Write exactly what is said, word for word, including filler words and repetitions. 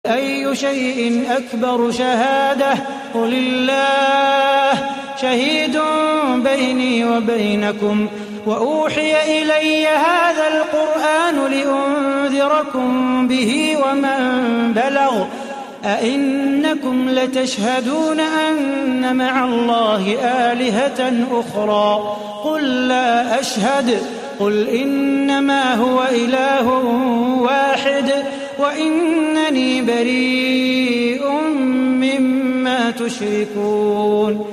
أي شيء أكبر شهادة قل الله شهيد بيني وبينكم وأوحي إلي هذا القرآن لأنذركم به ومن بلغ أئنكم لتشهدون أن مع الله آلهة أخرى قل لا أشهد قل إنما هو إله واحد وإنني بريء مما تشركون